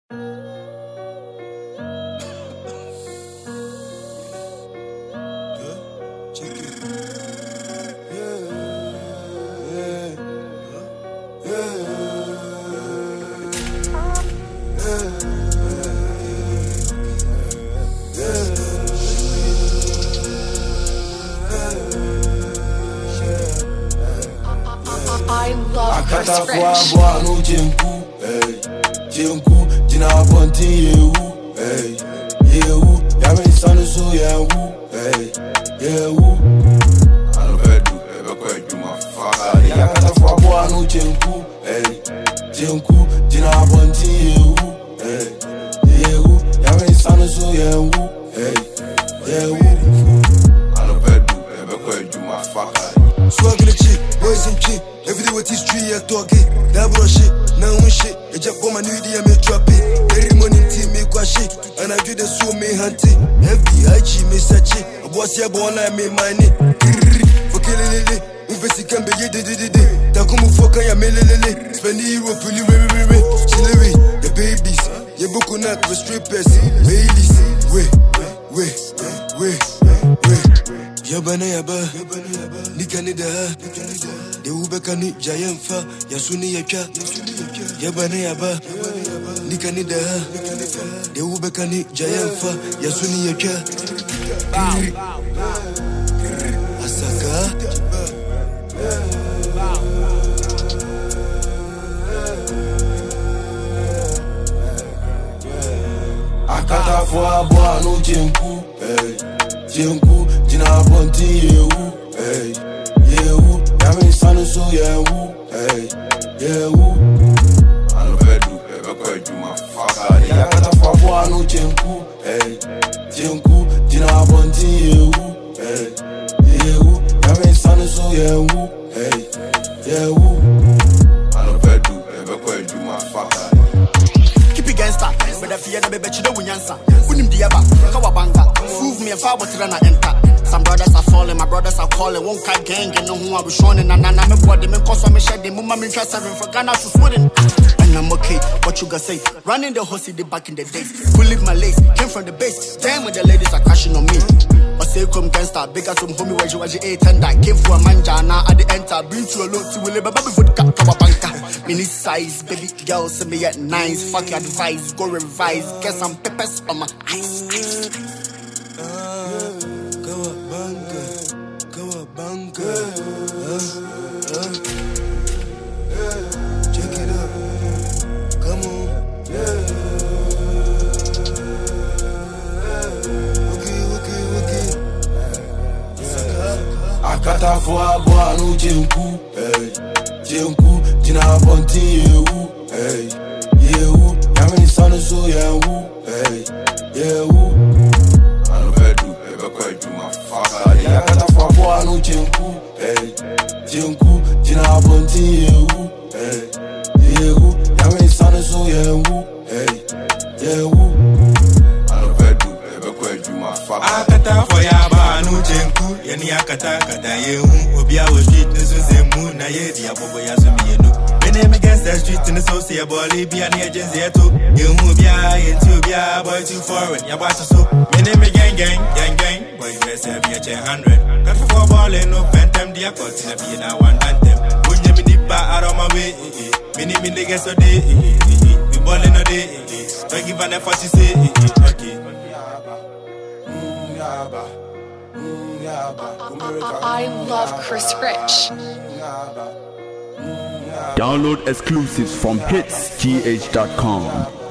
I love Chris Rich. no jenku, jenku, jina bonti yehu, yehu, yamin sanu so yehu, yehu. I don't do ever quite do my father. Yakata for no jenku, jenku, jina bonti yehu, yehu, yamin sanu so yehu, yehu. I don't do ever quite do my father. Swagging the chick, boys and kid. Every day with this tree, I talk it. That bro shit, now one shit. I just for my new idea, me drop it. Every morning, team me qua shit. And I do the so me hunting. FBI, me such it. I was here born, I made money. For killing lily. Investi can be ye, Takumu Foka, ya melele. Spend the Europe, really, Chillery, the babies. Ye bukunat with strippers. Baileys, wait. Yabana yaba, nikanida, de ubekani jayemfa, yasuni yaka. Yabana yaba, nikanida, de ubekani jayemfa, yasuni yaka. Asaka. Akata for no jenku, jenku, jina bonti yehu, yehu, yamin sanu so yehu, yehu. I don't do ever quite do my father. Yakata for no jenku, jenku, jina bonti yehu, yehu, yamin sanu so yehu, yehu. I don't do ever quite do my father. Gangster, but if you never bet you don't win answer. Unim diaba, kawabanga. Prove me if I was to enter. Some brothers are falling, my brothers are calling. Won't cut gang, you know who I was showing. And I'm a body, me cause I'm a shed. Mumma me trust for Ghana to swim. And I'm okay, what you gonna say? Running the horsey back in the days. Who live my lace, came from the base. Damn, when the ladies are crashing on me. I say come gangster, big as some homie where you was 8 and I came for a manja. Now at the enter, bring to a lot to will live a baby foot kawabanga. Mini size, baby girl, send me at 9s. Fuck your advice, go revise. Get some peppers on my eyes. Kawabanga. Check it out. Come on. Okay. Akata for no jenku, jenku, jina bonti yehu, yehu, yamin sanu so yehu, yehu. I don't do ever quite do my father. Yakata for no jenku, jenku, jina bonti yehu, yehu, yamin sanu so yehu, yehu. I don't do ever quite do my father. Akata for yaba no jenku, yani akata kata yehu. Obia was street nisu zemu na ye dia bobo ya sumi eno. Name against the street in the social body, be an agency too. You move ya into ya boy too foreign, ya boss so. My name again, gang, boy, you best have me at 100. Got for ball and no phantom, dear cut in a be now one anthem. When you be deep out of my way, many niggas a day, we ballin' a day. Don't give an effort to say, okay. I love Chris Rich. Download exclusives from hitsgh.com.